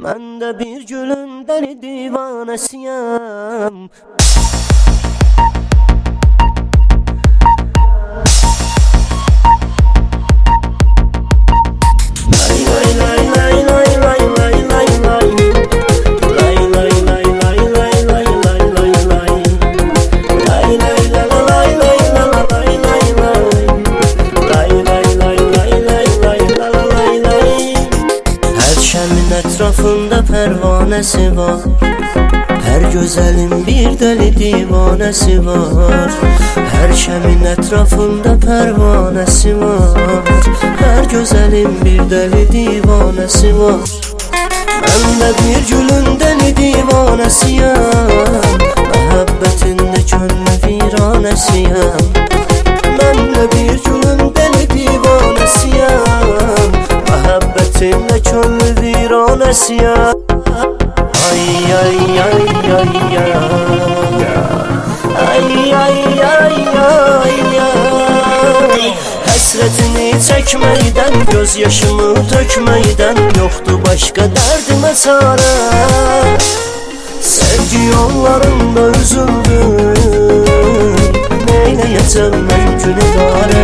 Mən də bir gülün dəli divanəsiyəm. Etrafında pərvanəsi var, hər gözəlin bir dəli divanəsi var. Hər şəmin ətrafında pərvanəsi var, hər gözəlin bir dəli divanəsi var. Mən də bir gülün dəli divanəsiyəm, məhəbbətində könlü viranəsiyəm. Mən də bir gülün dəli divanəsiyəm, məhəbbətində könlü viranəsiyəm. Ay ay ay ay ay, ay ay ay ay ay. Həsrətini çəkməkdən, göz yaşımı tökməkdən yoxdur başqa dərdimə çarə. Sevgi yollarında üzüldüm, neyləyəcəm mən günüqarə.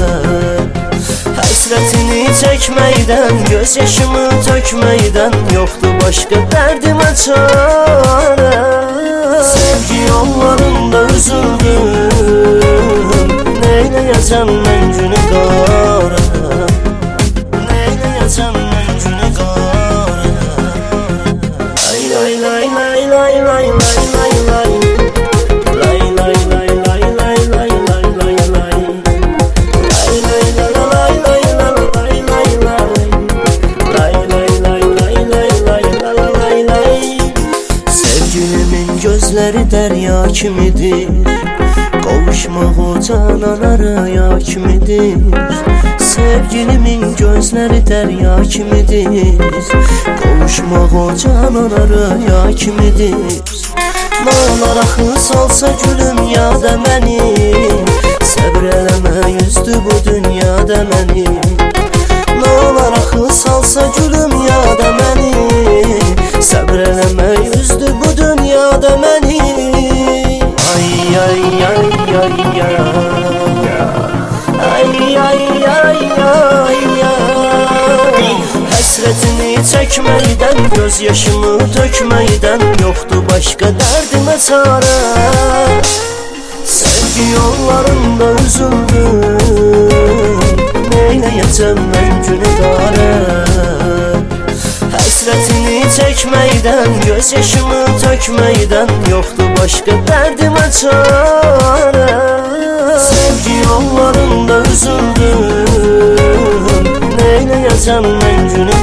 Həsrətini çəkməkdən, göz yaşımı tökməkdən yoxdur başqa dərdimə çarə. Sevgi yollarında üzüldüm, neyləyəcəm mən günüqarə. Neyləyəcəm mən günüqarə. Ay lay lay lay lay lay lay lay lay. Gözləri dərya kimidir, qovuşmaq o canana rüya kimidir. Sevgilimin gözləri dərya kimidir, qovuşmaq o canana rüya kimidir. Nə olar axı salsa gülüm yada məni, səbr eləmə üzdü bu dünyada məni. Nə olar axı salsa gülüm yada məni, səbr eləmə üzdü bu dünyada məni. Ay ay ay ay ay, ay ay ay ay ay. Həsrətini çəkməkdən, göz yaşımı tökməkdən yoxdur başqa dərdimə çarə. Sevgi yollarında üzüldüm, neyləyəcəm mən günüqarə. Həsrətini çəkməkdən, göz yaşımı tökməkdən yoxdur başqa dərdimə çarə. Sevgi yollarında üzüldüm, neyləyəcəm mən günüqarə.